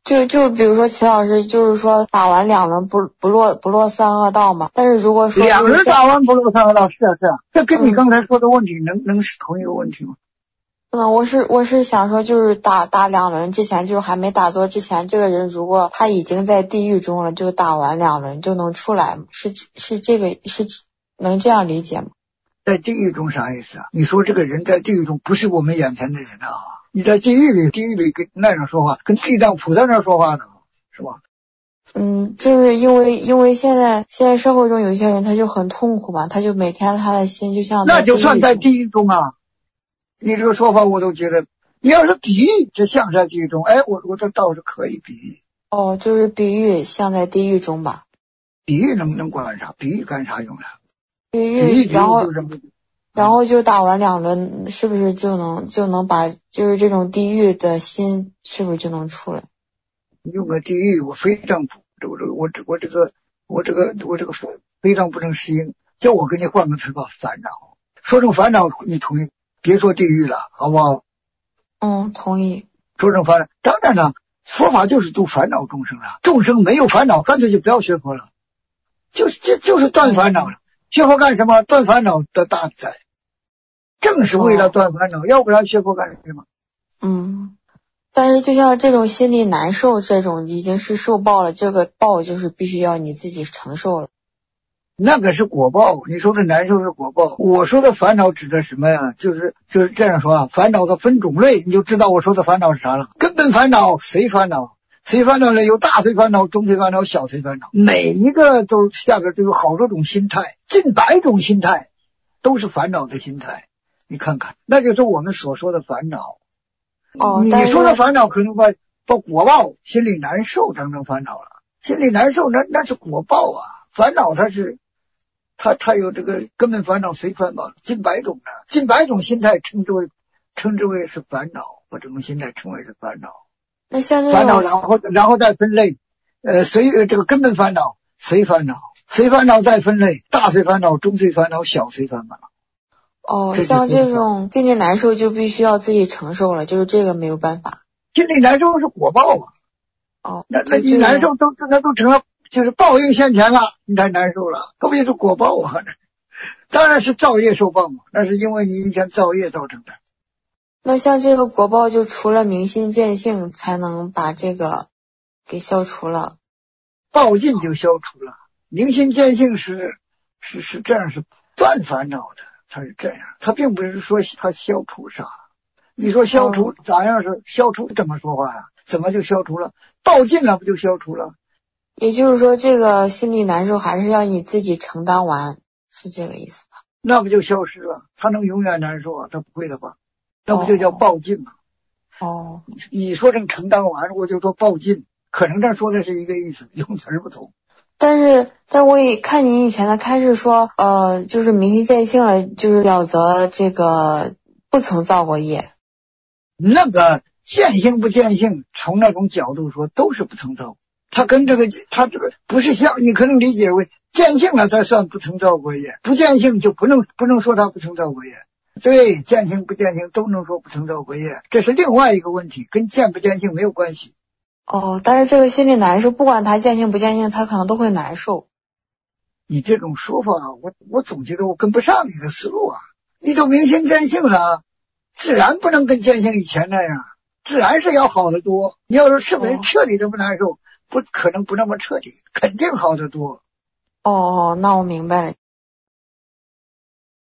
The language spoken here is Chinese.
就比如说齐老师就是说打完2轮不落三恶道嘛，但是如果说 2轮打完不落三恶道，是啊，这跟你刚才说的问题能是同一个问题吗？ 我是想说，就是打2轮之前，就是还没打坐之前，这个人如果他已经在地狱中了，就打完2轮就能出来吗？是这个是能这样理解吗？ 在地狱中啥意思啊？你说这个人在地狱中不是我们眼前的人啊，你在地狱里跟那样说话，跟地藏菩萨那说话呢，是吧？ 就是因为现在社会中有一些人他就很痛苦嘛，他就每天他的心就像那就算在地狱中啊。你这个说法我都觉得，你要是比喻这像在地狱中，我这倒是可以比喻。 就是比喻像在地狱中吧。 比喻能管啥？比喻干啥用了？ 比喻然后就打完2轮，是不是就能把就是这种地狱的心是不是就能出来？ 用个地狱我非常我这个非常不能适应。叫我给你换个词吧，烦恼。说成烦恼你同意？别说地狱了，好不好？ 同意。 说成烦恼，当然了，佛法就是度烦恼众生了。众生没有烦恼，干脆就不要学佛了，就是断烦恼了。学佛干什么？断烦恼的大自在，正是为了断烦恼，要不然学佛干什么？ 但是就像这种心里难受，这种已经是受报了，这个报就是必须要你自己承受了。 那个是果报，你说的难受是果报。我说的烦恼指的什么呀？就是这样说啊，烦恼的分种类，你就知道我说的烦恼是啥了。根本烦恼随烦恼呢，有大随烦恼、中随烦恼、小随烦恼，每一个都下边都有好多种心态，近100种心态都是烦恼的心态。你看看，那就是我们所说的烦恼。你说的烦恼可能把果报心里难受当成烦恼了，心里难受那是果报啊。烦恼它有这个根本烦恼随烦恼，近100种呢，近100种心态称之为是烦恼，把这种心态称为是烦恼。 那像这种烦恼，然后再分类，这个根本烦恼随烦恼再分类，大随烦恼、中随烦恼、小随烦恼。 像这种心里难受就必须要自己承受了，就是这个没有办法。 心里难受是果报啊。那你难受那都成了。就是报应现前了，你太难受了，特别是果报啊。当然是造业受报嘛，那是因为你以前造业造成的。 那像这个果报，就除了明心见性才能把这个给消除了， 报尽就消除了。明心见性是这样，是断烦恼的，它是这样，它并不是说它消除啥。你说消除咋样是消除？怎么说话呀？怎么就消除了？报尽了不就消除了？ 也就是说，这个心里难受还是要你自己承担完，是这个意思吧？ 那不就消失了？他能永远难受啊？他不会的吧？那不就叫报尽吗？你说成承担完，我就说报尽，可能这说的是一个意思，用词不同。 但我也看你以前的开示说，就是明心见性了，就是了则这个不曾造过业。 那个见性不见性，从那种角度说都是不曾造。他这个不是像你可能理解为见性了才算不曾造过业，不见性就不能说他不曾造过业。对，见性不见性都能说不曾造过业，这是另外一个问题，跟见不见性没有关系。 但是这个心里难受，不管他见性不见性，他可能都会难受。 你这种说法，我总觉得我跟不上你的思路啊。你都明心见性了，自然不能跟见性以前那样，自然是要好得多。你要说是不是彻底这么难受，不可能不那么彻底，肯定好得多。 那我明白了。